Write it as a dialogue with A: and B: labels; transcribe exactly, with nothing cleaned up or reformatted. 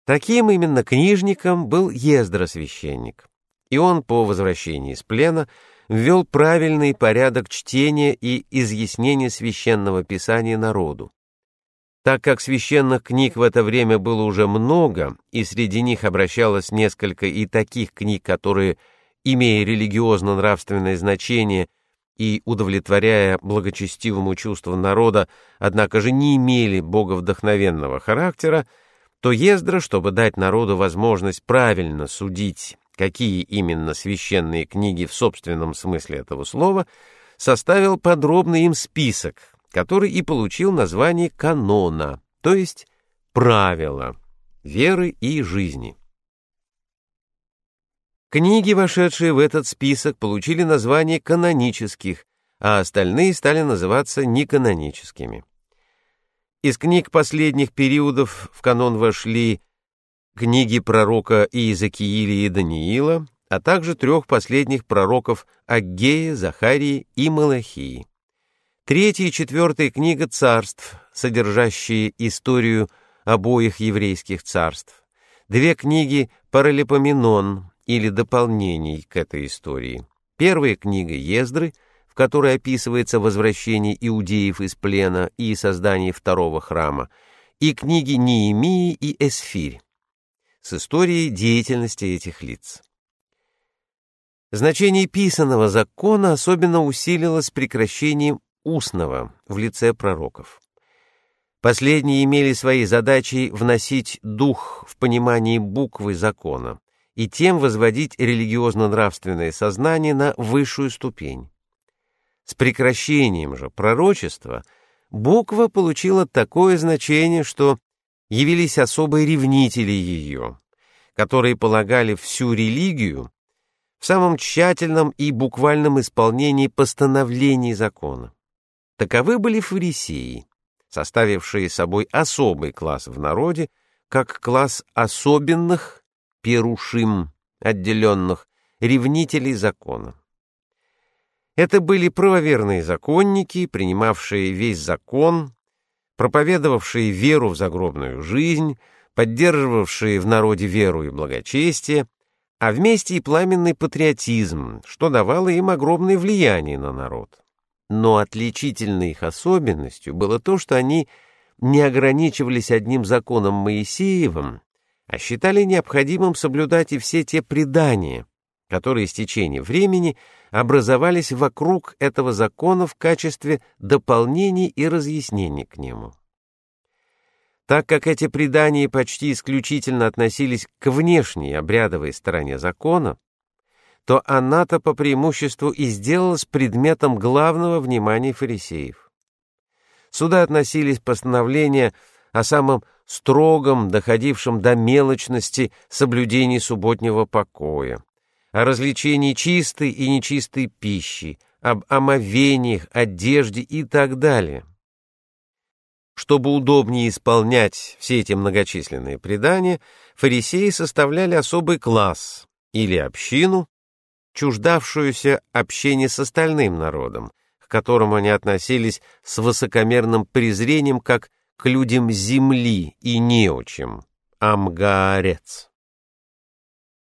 A: Таким именно книжником был Ездра-священник, и он по возвращении из плена ввел правильный порядок чтения и изъяснения священного писания народу. Так как священных книг в это время было уже много, и среди них обращалось несколько и таких книг, которые, имея религиозно-нравственное значение и удовлетворяя благочестивому чувству народа, однако же не имели боговдохновенного характера, то Ездра, чтобы дать народу возможность правильно судить, какие именно священные книги в собственном смысле этого слова, составил подробный им список, который и получил название канона, то есть правила веры и жизни. Книги, вошедшие в этот список, получили название канонических, а остальные стали называться неканоническими. Из книг последних периодов в канон вошли книги пророка Иезекииля и Даниила, а также трех последних пророков Аггея, Захарии и Малахии. Третья и четвертая книга царств, содержащие историю обоих еврейских царств. Две книги Паралипоменон или дополнений к этой истории. Первая книга Ездры, в которой описывается возвращение иудеев из плена и создание второго храма, и книги Неемии и Эсфирь с историей деятельности этих лиц. Значение писанного закона особенно усилилось с прекращением устного в лице пророков. Последние имели своей задачей вносить дух в понимание буквы закона и тем возводить религиозно-нравственное сознание на высшую ступень. С прекращением же пророчества буква получила такое значение, что явились особые ревнители ее, которые полагали всю религию в самом тщательном и буквальном исполнении постановлений закона. Таковы были фарисеи, составившие собой особый класс в народе, как класс особенных, перушим, отделенных, ревнителей закона. Это были правоверные законники, принимавшие весь закон, проповедовавшие веру в загробную жизнь, поддерживавшие в народе веру и благочестие, а вместе и пламенный патриотизм, что давало им огромное влияние на народ. Но отличительной их особенностью было то, что они не ограничивались одним законом Моисеевым, а считали необходимым соблюдать и все те предания, которые с течением времени образовались вокруг этого закона в качестве дополнений и разъяснений к нему. Так как эти предания почти исключительно относились к внешней обрядовой стороне закона, то она-то по преимуществу и сделалась предметом главного внимания фарисеев. Сюда относились постановления о самом строгом, доходившем до мелочности соблюдении субботнего покоя, о развлечении чистой и нечистой пищи, об омовениях, одежде и так далее. Чтобы удобнее исполнять все эти многочисленные предания, фарисеи составляли особый класс или общину, чуждавшуюся общения с остальным народом, к которому они относились с высокомерным презрением как к людям земли и неучим, амгаарец.